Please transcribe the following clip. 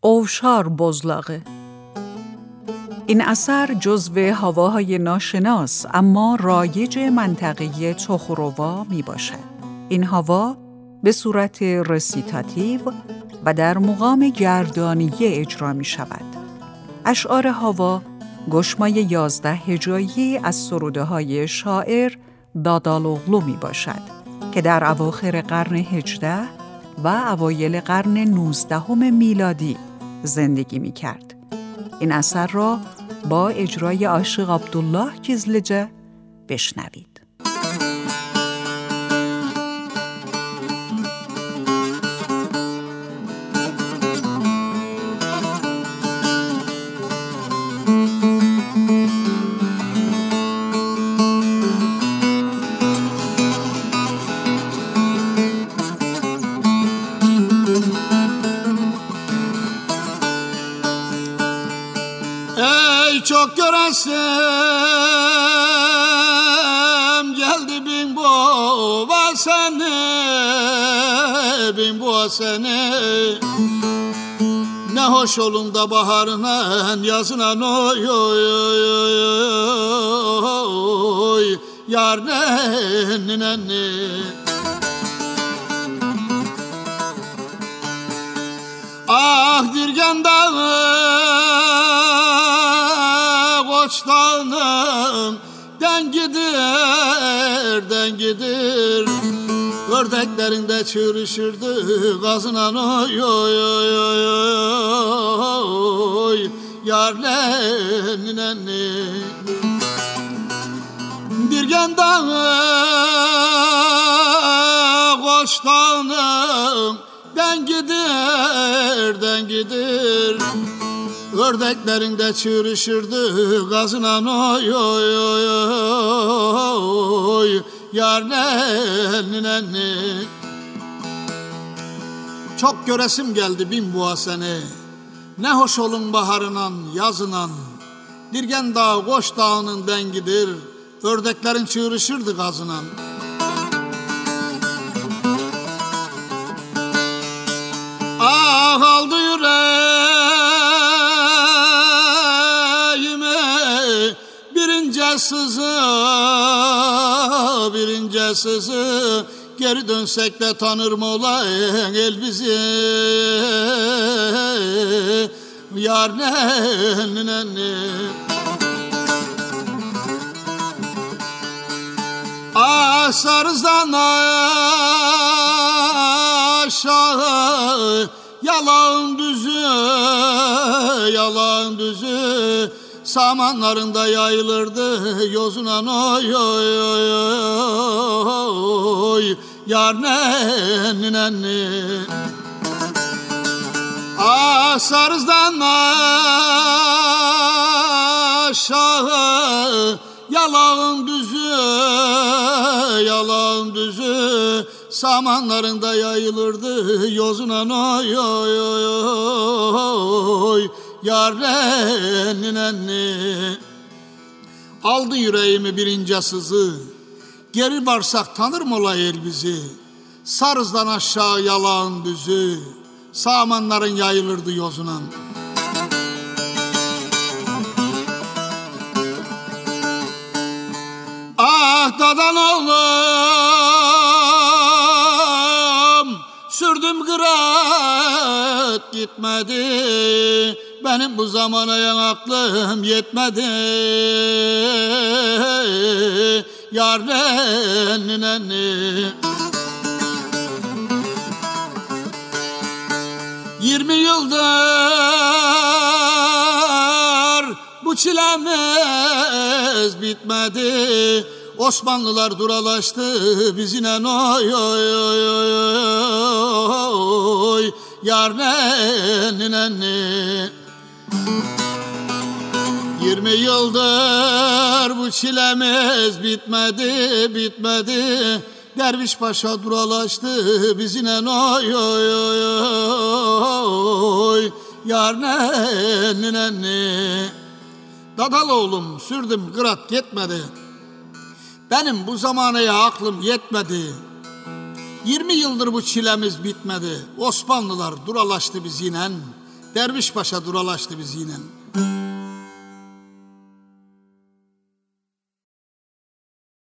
اوشار بزلاقه. این اثر جزو هواهای ناشناس اما رایج منطقه تخوروا می باشد. این هوا به صورت رسیتاتیو و در مقام گردانیه اجرا می شود. اشعار هوا گشمای 11 هجایی از سروده های شاعر دادالوغلو می باشد که در اواخر قرن 18 و اوایل قرن 19 میلادی زندگی می کرد. این اثر را با اجرای عاشق عبدالله کیزلجه بشنوید. Çok göresem geldi bin bu sene ne hoş olun da baharına yazına oy oy oy oy yar nenni ah dirgen dağı Koçtanım dengidir Ördeklerinde çığırışırdı gazınan oy oy oy oy oy yar nenni Dirgen dağı Koçtanım dengidir Ördeklerinde çığırışırdı gazınan oy oy oy oy yar nenni Çok göresim geldi bin bu sene ne hoş olun baharınan yazınan Dirgen dağı Koç dağının dengidir Ördeklerin çığırışırdı gazınan Ah aldı birince sızı geri dönsek de tanır mı olayın el bizi yar nenni Ah sarızdan aşağı yalan düzü Samanlarında yayılırdı yozunan oy oy oy oy yar nenni Ah sarızdan aşağı yalan düzü Samanlarında yayılırdı yozunan oy oy oy oy yar nenni Aldı yüreğimi birinci sızı Geri varsak tanır mı ola el bizi Sarızdan aşağı yalan düzü Samanların yayılırdı yozunan Ah dadan oğlum Sürdüm kırat gitmedi Benim bu zamana aklım yetmedi Yar nenni 20 yıldır bu çilemiz bitmedi Osmanlılar duralaştı bizine oy oy oy oy yar nenni 20 yıldır bu çilemiz bitmedi Derviş Paşa duralaştı bizine oy oy oy oy yar nenni Dadal oğlum sürdüm kırat yetmedi Benim bu zamanaya aklım yetmedi 20 yıldır bu çilemiz bitmedi Osmanlılar duralaştı bizine Derviş Paşa duralaşdı biz yine.